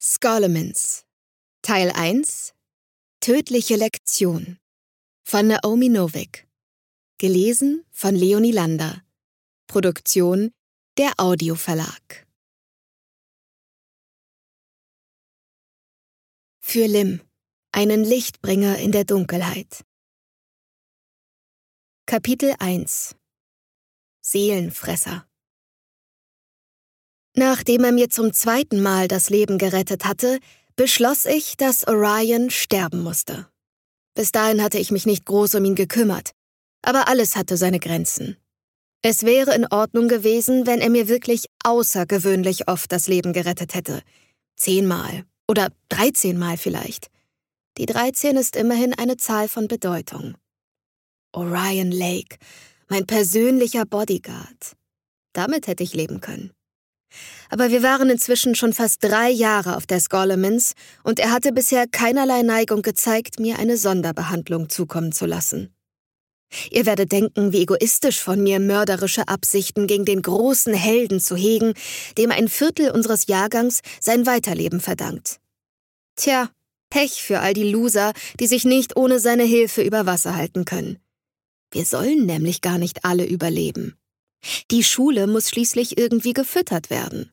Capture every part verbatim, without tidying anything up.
Scholomans Teil eins Tödliche Lektion von Naomi Novik. Gelesen von Leonie Lander. Produktion der Audioverlag. Für Lim, einen Lichtbringer in der Dunkelheit. Kapitel eins Seelenfresser. Nachdem er mir zum zweiten Mal das Leben gerettet hatte, beschloss ich, dass Orion sterben musste. Bis dahin hatte ich mich nicht groß um ihn gekümmert, aber alles hatte seine Grenzen. Es wäre in Ordnung gewesen, wenn er mir wirklich außergewöhnlich oft das Leben gerettet hätte. Zehnmal oder dreizehnmal vielleicht. Die dreizehn ist immerhin eine Zahl von Bedeutung. Orion Lake, mein persönlicher Bodyguard. Damit hätte ich leben können. Aber wir waren inzwischen schon fast drei Jahre auf der Scholomans und er hatte bisher keinerlei Neigung gezeigt, mir eine Sonderbehandlung zukommen zu lassen. Ihr werdet denken, wie egoistisch von mir, mörderische Absichten gegen den großen Helden zu hegen, dem ein Viertel unseres Jahrgangs sein Weiterleben verdankt. Tja, Pech für all die Loser, die sich nicht ohne seine Hilfe über Wasser halten können. Wir sollen nämlich gar nicht alle überleben. Die Schule muss schließlich irgendwie gefüttert werden.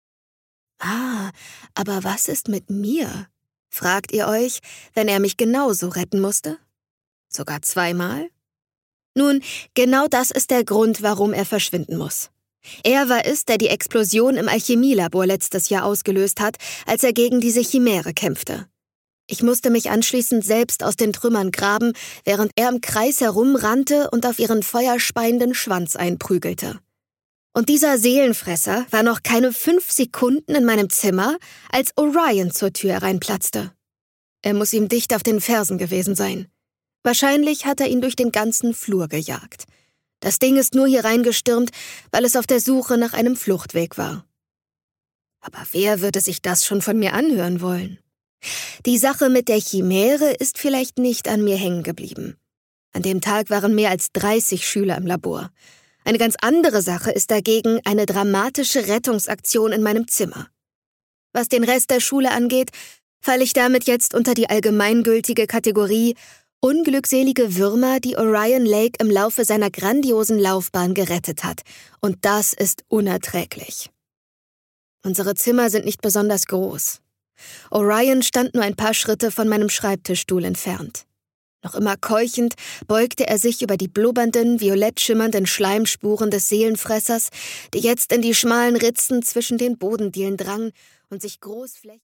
Ah, aber was ist mit mir? Fragt ihr euch, wenn er mich genauso retten musste? Sogar zweimal? Nun, genau das ist der Grund, warum er verschwinden muss. Er war es, der die Explosion im Alchemielabor letztes Jahr ausgelöst hat, als er gegen diese Chimäre kämpfte. Ich musste mich anschließend selbst aus den Trümmern graben, während er im Kreis herumrannte und auf ihren feuerspeienden Schwanz einprügelte. Und dieser Seelenfresser war noch keine fünf Sekunden in meinem Zimmer, als Orion zur Tür hereinplatzte. Er muss ihm dicht auf den Fersen gewesen sein. Wahrscheinlich hat er ihn durch den ganzen Flur gejagt. Das Ding ist nur hier reingestürmt, weil es auf der Suche nach einem Fluchtweg war. Aber wer würde sich das schon von mir anhören wollen? Die Sache mit der Chimäre ist vielleicht nicht an mir hängen geblieben. An dem Tag waren mehr als dreißig Schüler im Labor. Eine ganz andere Sache ist dagegen eine dramatische Rettungsaktion in meinem Zimmer. Was den Rest der Schule angeht, falle ich damit jetzt unter die allgemeingültige Kategorie unglückselige Würmer, die Orion Lake im Laufe seiner grandiosen Laufbahn gerettet hat. Und das ist unerträglich. Unsere Zimmer sind nicht besonders groß. Orion stand nur ein paar Schritte von meinem Schreibtischstuhl entfernt. Noch immer keuchend beugte er sich über die blubbernden, violett schimmernden Schleimspuren des Seelenfressers, die jetzt in die schmalen Ritzen zwischen den Bodendielen drangen und sich großflächig